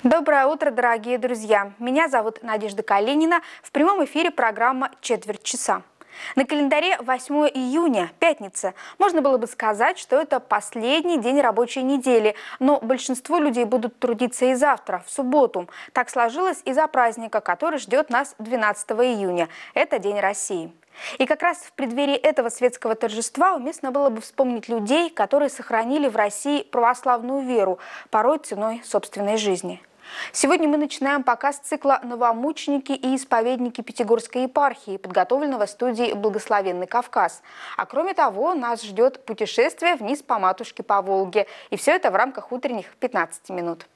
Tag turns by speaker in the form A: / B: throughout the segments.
A: Доброе утро, дорогие друзья! Меня зовут Надежда Калинина. В прямом эфире программа «Четверть часа». На календаре 8 июня, пятница. Можно было бы сказать, что это последний день рабочей недели, но большинство людей будут трудиться и завтра, в субботу. Так сложилось из-за праздника, который ждет нас 12 июня. Это День России. И как раз в преддверии этого светского торжества уместно было бы вспомнить людей, которые сохранили в России православную веру, порой ценой собственной жизни. Сегодня мы начинаем показ цикла «Новомученики и исповедники Пятигорской епархии», подготовленного студией «Благословенный Кавказ». А кроме того, нас ждет путешествие вниз по матушке по Волге. И все это в рамках утренних 15 минут.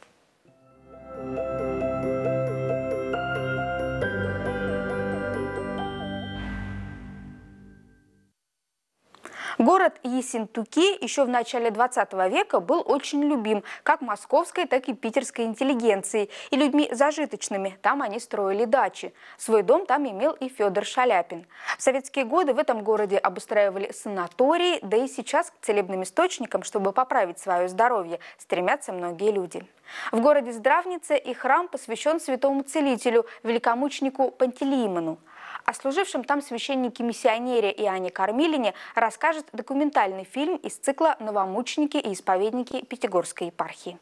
A: Город Ессентуки еще в начале 20 века был очень любим как московской, так и питерской интеллигенцией и людьми зажиточными. Там они строили дачи. Свой дом там имел и Федор Шаляпин. В советские годы в этом городе обустраивали санатории, да и сейчас к целебным источникам, чтобы поправить свое здоровье, стремятся многие люди. В городе Здравнице и храм посвящен святому целителю, великомученику Пантелеимону. О служившем там священнике-миссионере Иоанне Кормилине расскажет документальный фильм из цикла «Новомученики и исповедники Пятигорской епархии».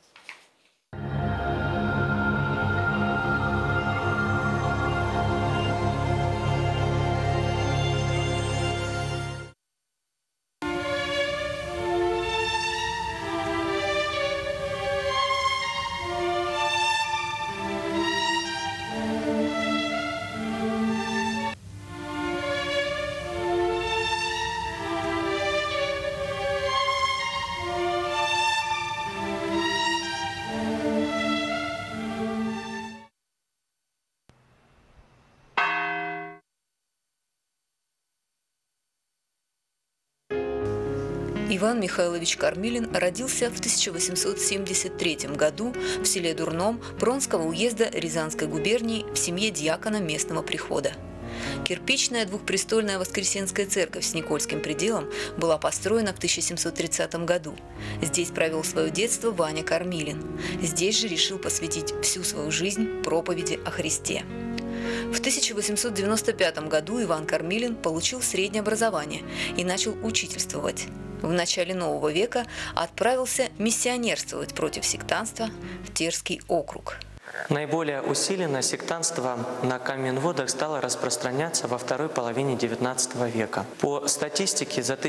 B: Иван Михайлович Кормилин родился в 1873 году в селе Дурном Пронского уезда Рязанской губернии в семье дьякона местного прихода. Кирпичная двухпрестольная Воскресенская церковь с Никольским пределом была построена в 1730 году. Здесь провел свое детство Ваня Кормилин. Здесь же решил посвятить всю свою жизнь проповеди о Христе. В 1895 году Иван Кормилин получил среднее образование и начал учительствовать. В начале нового века отправился миссионерствовать против сектантства в Терский округ.
C: Наиболее усиленно сектантство на Каменводах стало распространяться во второй половине XIX века. По статистике за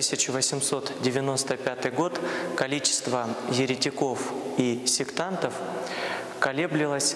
C: 1895 год количество еретиков и сектантов колеблилось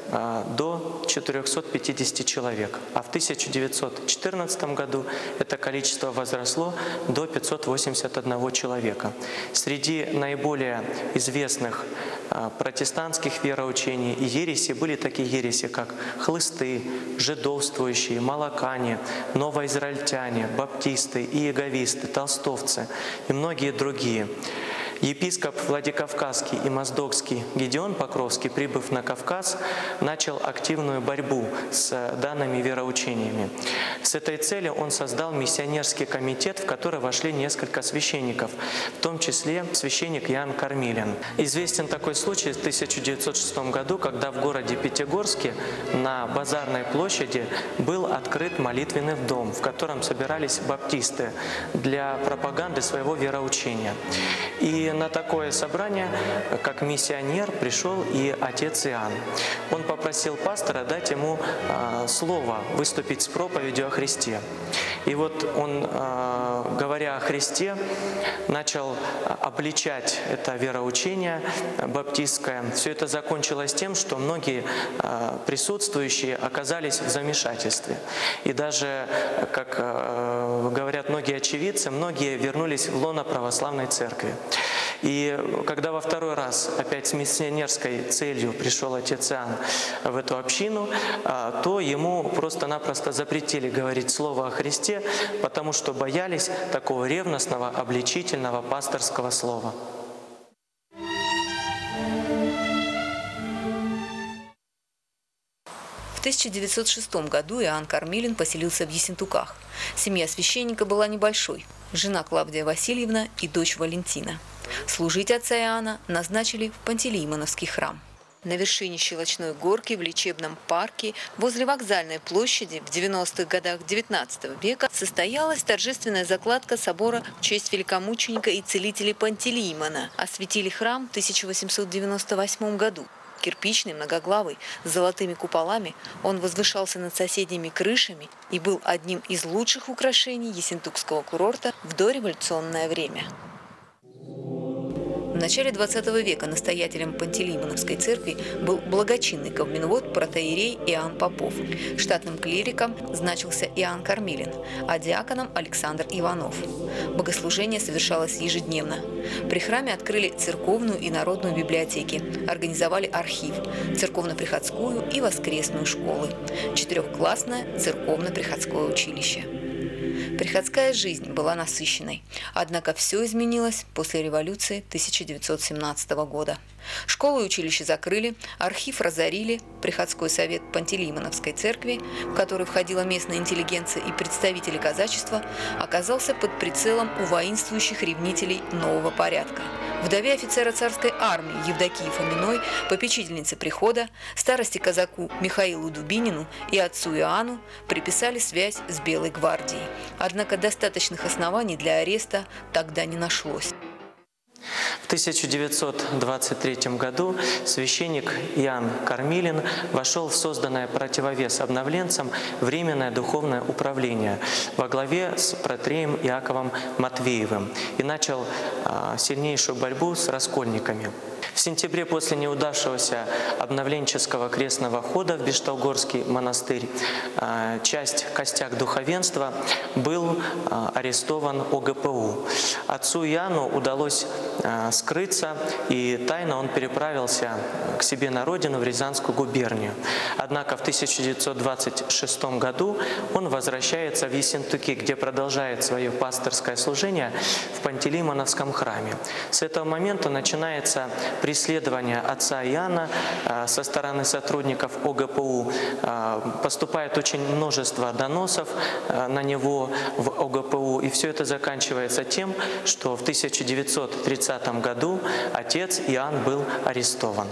C: до 450 человек, а в 1914 году это количество возросло до 581 человека. Среди наиболее известных протестантских вероучений и ереси были такие ереси, как хлысты, жидовствующие, молокане, новоизраильтяне, баптисты, иеговисты, толстовцы и многие другие. Епископ Владикавказский и Моздокский Гедеон Покровский, прибыв на Кавказ, начал активную борьбу с данными вероучениями. С этой целью он создал миссионерский комитет, в который вошли несколько священников, в том числе священник Иоанн Кормилин. Известен такой случай в 1906 году, когда в городе Пятигорске на Базарной площади был открыт молитвенный дом, в котором собирались баптисты для пропаганды своего вероучения. И на такое собрание, как миссионер, пришел и отец Иоанн. Он попросил пастора дать ему слово, выступить с проповедью о Христе. И вот он, говоря о Христе, начал обличать это вероучение баптистское. Все это закончилось тем, что многие присутствующие оказались в замешательстве. И даже, как говорят многие очевидцы, многие вернулись в лоно православной церкви. И когда во второй раз опять с миссионерской целью пришел отец Иоанн в эту общину, то ему просто-напросто запретили говорить слово о Христе, потому что боялись такого ревностного, обличительного пасторского слова.
B: В 1906 году Иоанн Кормилин поселился в Ессентуках. Семья священника была небольшой – жена Клавдия Васильевна и дочь Валентина. Служить отца Иоанна назначили в Пантелеимоновский храм. На вершине Щелочной горки в лечебном парке возле вокзальной площади в 90-х годах XIX века состоялась торжественная закладка собора в честь великомученика и целителя Пантелеимона. Осветили храм в 1898 году. Кирпичный, многоглавый, с золотыми куполами, он возвышался над соседними крышами и был одним из лучших украшений Ессентукского курорта в дореволюционное время. В начале XX века настоятелем Пантелеимоновской церкви был благочинный ковминвод протоиерей Иоанн Попов. Штатным клириком значился Иоанн Кормилин, а диаконом Александр Иванов. Богослужение совершалось ежедневно. При храме открыли церковную и народную библиотеки, организовали архив, церковно-приходскую и воскресную школы, 4-классное церковно-приходское училище. Приходская жизнь была насыщенной, однако все изменилось после революции 1917 года. Школу и училище закрыли, архив разорили, приходской совет Пантелеимоновской церкви, в который входила местная интеллигенция и представители казачества, оказался под прицелом у воинствующих ревнителей нового порядка. Вдове офицера царской армии Евдокии Фоминой, попечительнице прихода, старости казаку Михаилу Дубинину и отцу Иоанну приписали связь с Белой гвардией. Однако достаточных оснований для ареста тогда не нашлось.
C: В 1923 году священник Иоанн Кормилин вошел в созданное противовес обновленцам Временное духовное управление во главе с протреем Иаковом Матвеевым и начал сильнейшую борьбу с раскольниками. В сентябре после неудавшегося обновленческого крестного хода в Бешталгорский монастырь костяк духовенства был арестован ОГПУ. Отцу Иоанну удалось скрыться, и тайно он переправился к себе на родину в Рязанскую губернию. Однако в 1926 году он возвращается в Ессентуки, где продолжает свое пасторское служение в Пантелеимоновском храме. С этого момента начинается преследование отца Иоанна со стороны сотрудников ОГПУ. Поступает очень множество доносов на него в ОГПУ, и все это заканчивается тем, что в 1930 году отец Иоанн был арестован.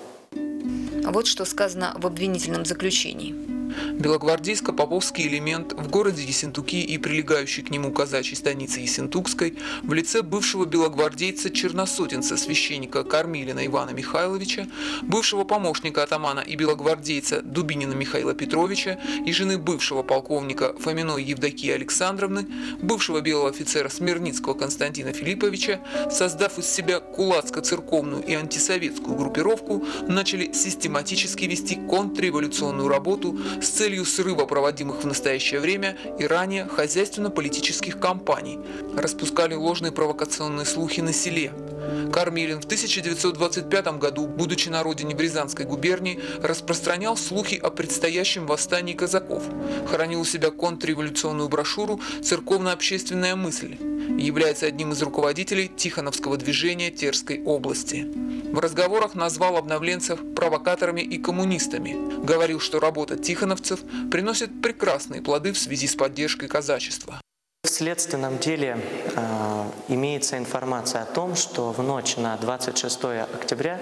B: Вот что сказано в обвинительном заключении.
D: Белогвардейско-поповский элемент в городе Ессентуки и прилегающей к нему казачьей станице Ессентукской в лице бывшего белогвардейца-черносотенца священника Кормилина Ивана Михайловича, бывшего помощника атамана и белогвардейца Дубинина Михаила Петровича и жены бывшего полковника Фоминой Евдокии Александровны, бывшего белого офицера Смирницкого Константина Филипповича, создав из себя кулацко-церковную и антисоветскую группировку, начали систематически вести контрреволюционную работу с целью срыва проводимых в настоящее время и ранее хозяйственно-политических кампаний, распускали ложные провокационные слухи на селе. Кормилин в 1925 году, будучи на родине в Рязанской губернии, распространял слухи о предстоящем восстании казаков, хранил у себя контрреволюционную брошюру «Церковно-общественная мысль», является одним из руководителей Тихоновского движения Терской области. В разговорах назвал обновленцев провокаторами и коммунистами, говорил, что работа тихоновцев приносит прекрасные плоды в связи с поддержкой казачества.
C: В следственном деле имеется информация о том, что в ночь на 26 октября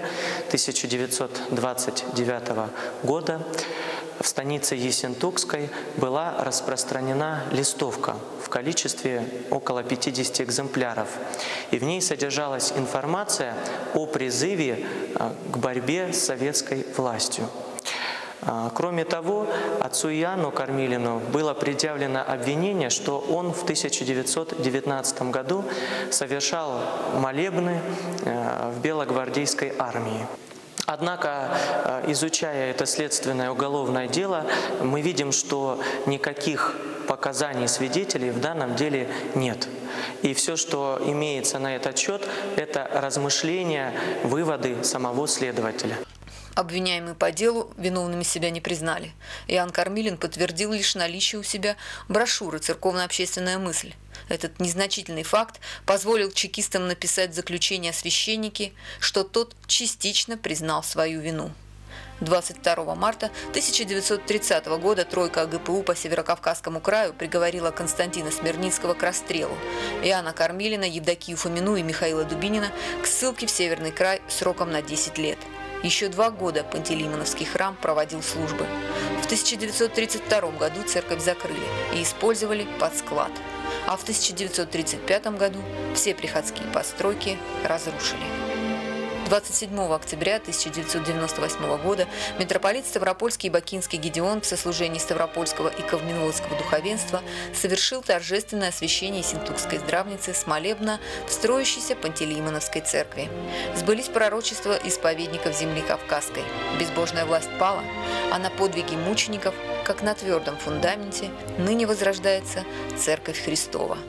C: 1929 года в станице Ессентукской была распространена листовка в количестве около 50 экземпляров. И в ней содержалась информация о призыве к борьбе с советской властью. Кроме того, отцу Иоанну Кормилину было предъявлено обвинение, что он в 1919 году совершал молебны в белогвардейской армии. Однако, изучая это следственное уголовное дело, мы видим, что никаких показаний свидетелей в данном деле нет. И все, что имеется на этот счет, это размышления, выводы самого следователя.
B: Обвиняемые по делу виновными себя не признали. Иоанн Кормилин подтвердил лишь наличие у себя брошюры «Церковно-общественная мысль». Этот незначительный факт позволил чекистам написать в заключении о священнике, что тот частично признал свою вину. 22 марта 1930 года тройка ОГПУ по Северокавказскому краю приговорила Константина Смирницкого к расстрелу, Иоанна Кормилина, Евдокию Фомину и Михаила Дубинина к ссылке в Северный край сроком на 10 лет. Еще 2 года Пантелеймоновский храм проводил службы. В 1932 году церковь закрыли и использовали под склад. А в 1935 году все приходские постройки разрушили. 27 октября 1998 года митрополит Ставропольский и Бакинский Гедеон в сослужении Ставропольского и Ковминводского духовенства совершил торжественное освящение Ессентукской здравницы с молебна в строящейся Пантелеймоновской церкви. Сбылись пророчества исповедников земли Кавказской. Безбожная власть пала, а на подвиги мучеников, как на твердом фундаменте, ныне возрождается Церковь Христова.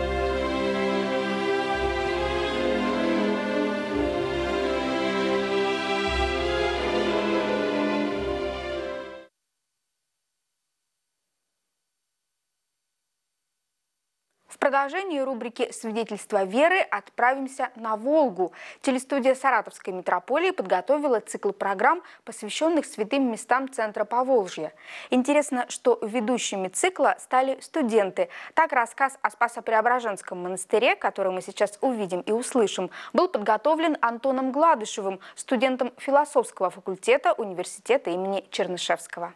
A: В продолжении рубрики «Свидетельства веры» отправимся на Волгу. Телестудия Саратовской митрополии подготовила цикл программ, посвященных святым местам центра Поволжья. Интересно, что ведущими цикла стали студенты. Так, рассказ о Спасо-Преображенском монастыре, который мы сейчас увидим и услышим, был подготовлен Антоном Гладышевым, студентом философского факультета университета имени Чернышевского.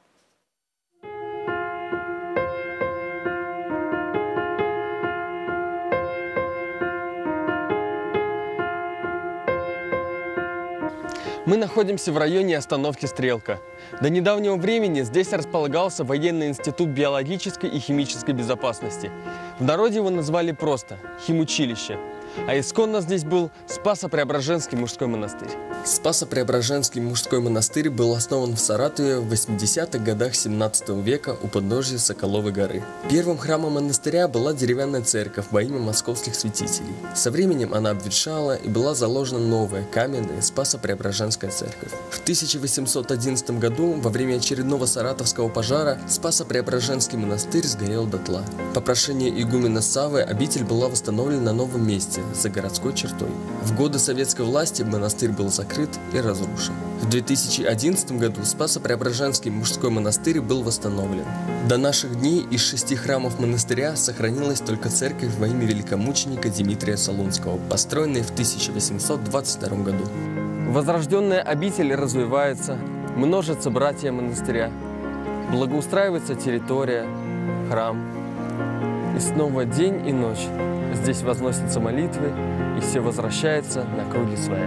E: Мы находимся в районе остановки «Стрелка». До недавнего времени здесь располагался военный институт биологической и химической безопасности. В народе его назвали просто «Химучилище». А исконно здесь был Спасо-Преображенский мужской монастырь. Спасо-Преображенский мужской монастырь был основан в Саратове в 80-х годах 17 века у подножия Соколовой горы. Первым храмом монастыря была деревянная церковь во имя московских святителей. Со временем она обветшала и была заложена новая каменная Спасо-Преображенская церковь. В 1811 году во время очередного саратовского пожара Спасо-Преображенский монастырь сгорел дотла. По прошению игумена Саввы обитель была восстановлена на новом месте, за городской чертой. В годы советской власти монастырь был закрыт и разрушен. В 2011 году Спасо-Преображенский мужской монастырь был восстановлен. До наших дней из 6 храмов монастыря сохранилась только церковь во имя великомученика Дмитрия Солунского, построенная в 1822 году. Возрожденная обитель развивается, множатся братья монастыря, благоустраивается территория, храм. И снова день и ночь здесь возносятся молитвы, и все возвращаются на круги своя.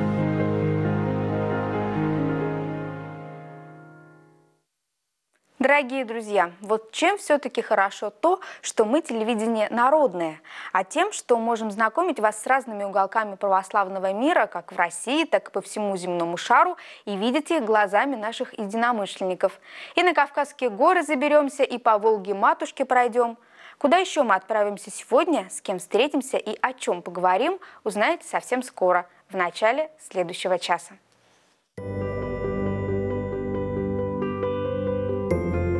A: Дорогие друзья, вот чем все-таки хорошо то, что мы телевидение народное, а тем, что можем знакомить вас с разными уголками православного мира, как в России, так и по всему земному шару, и видеть их глазами наших единомышленников. И на Кавказские горы заберемся, и по Волге-матушке пройдем. Куда еще мы отправимся сегодня, с кем встретимся и о чем поговорим, узнаете совсем скоро, в начале следующего часа.